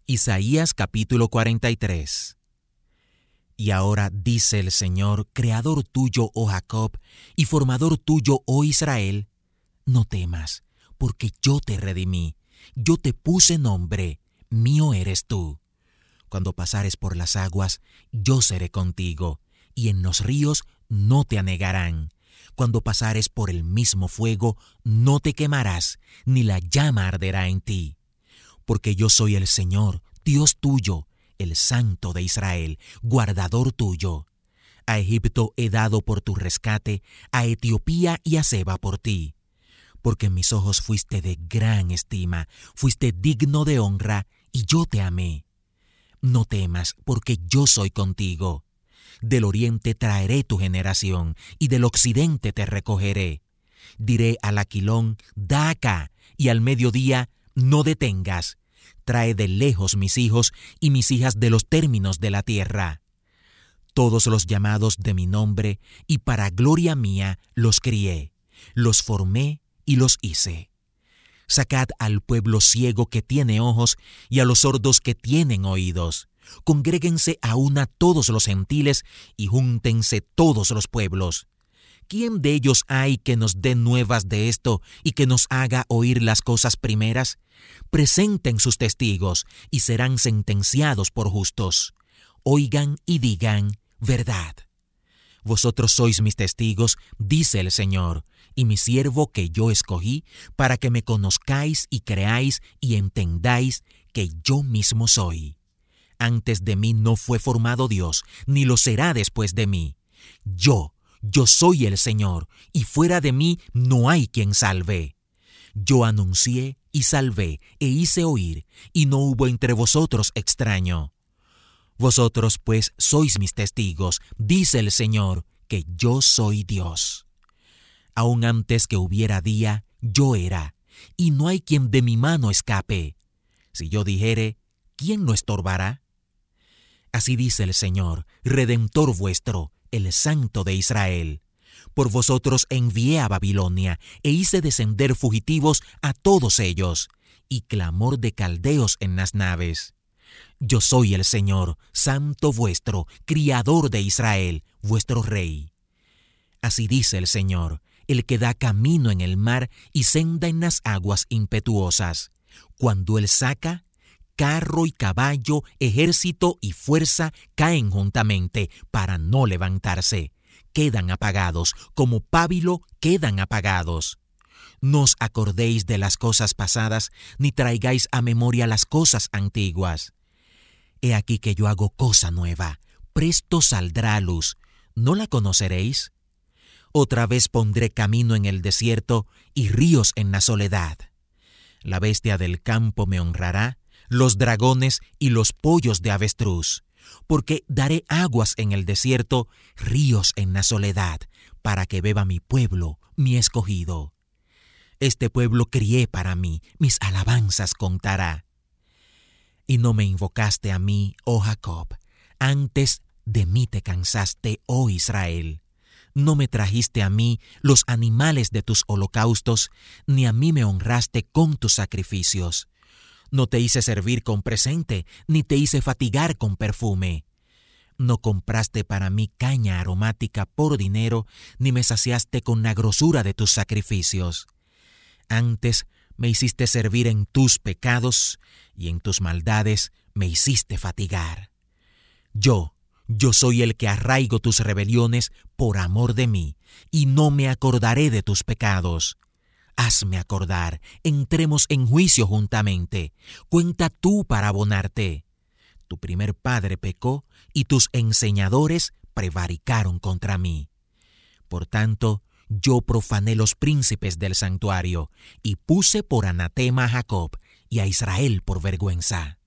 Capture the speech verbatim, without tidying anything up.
Isaías capítulo cuarenta y tres. Y ahora dice el Señor, creador tuyo, oh Jacob, y formador tuyo, oh Israel, no temas, porque yo te redimí, yo te puse nombre, mío eres tú. Cuando pasares por las aguas, yo seré contigo, y en los ríos no te anegarán. Cuando pasares por el mismo fuego, no te quemarás, ni la llama arderá en ti. Porque yo soy el Señor, Dios tuyo, el Santo de Israel, guardador tuyo. A Egipto he dado por tu rescate, a Etiopía y a Seba por ti. Porque en mis ojos fuiste de gran estima, fuiste digno de honra, y yo te amé. No temas, porque yo soy contigo. Del oriente traeré tu generación, y del occidente te recogeré. Diré al aquilón, da acá, y al mediodía, no detengas. Trae de lejos mis hijos y mis hijas de los términos de la tierra. Todos los llamados de mi nombre, y para gloria mía los crié, los formé y los hice. Sacad al pueblo ciego que tiene ojos y a los sordos que tienen oídos. Congréguense a una todos los gentiles y júntense todos los pueblos. ¿Quién de ellos hay que nos dé nuevas de esto y que nos haga oír las cosas primeras? Presenten sus testigos y serán sentenciados por justos. Oigan y digan verdad. Vosotros sois mis testigos, dice el Señor, y mi siervo que yo escogí, para que me conozcáis y creáis y entendáis que yo mismo soy. Antes de mí no fue formado Dios, ni lo será después de mí. Yo, yo soy el Señor, y fuera de mí no hay quien salve. Yo anuncié y salvé, e hice oír, y no hubo entre vosotros extraño. Vosotros pues sois mis testigos, dice el Señor, que yo soy Dios. Aun antes que hubiera día, yo era, y no hay quien de mi mano escape. Si yo dijere, ¿quién lo estorbará? Así dice el Señor, Redentor vuestro, el Santo de Israel. Por vosotros envié a Babilonia, e hice descender fugitivos a todos ellos, y clamor de caldeos en las naves. Yo soy el Señor, Santo vuestro, Criador de Israel, vuestro Rey. Así dice el Señor, el que da camino en el mar y senda en las aguas impetuosas. Cuando Él saca, carro y caballo, ejército y fuerza caen juntamente para no levantarse. Quedan apagados, como pábilo quedan apagados. No os acordéis de las cosas pasadas, ni traigáis a memoria las cosas antiguas. He aquí que yo hago cosa nueva, presto saldrá a luz, ¿no la conoceréis? Otra vez pondré camino en el desierto y ríos en la soledad. La bestia del campo me honrará, los dragones y los pollos de avestruz, porque daré aguas en el desierto, ríos en la soledad, para que beba mi pueblo, mi escogido. Este pueblo crié para mí, mis alabanzas contará. Y no me invocaste a mí, oh Jacob, antes de mí te cansaste, oh Israel. No me trajiste a mí los animales de tus holocaustos, ni a mí me honraste con tus sacrificios. No te hice servir con presente, ni te hice fatigar con perfume. No compraste para mí caña aromática por dinero, ni me saciaste con la grosura de tus sacrificios. Antes me hiciste servir en tus pecados, y en tus maldades me hiciste fatigar. Yo, yo soy el que arraigo tus rebeliones por amor de mí, y no me acordaré de tus pecados. Hazme acordar, entremos en juicio juntamente. Cuenta tú para abonarte. Tu primer padre pecó, y tus enseñadores prevaricaron contra mí. Por tanto, yo profané los príncipes del santuario, y puse por anatema a Jacob y a Israel por vergüenza.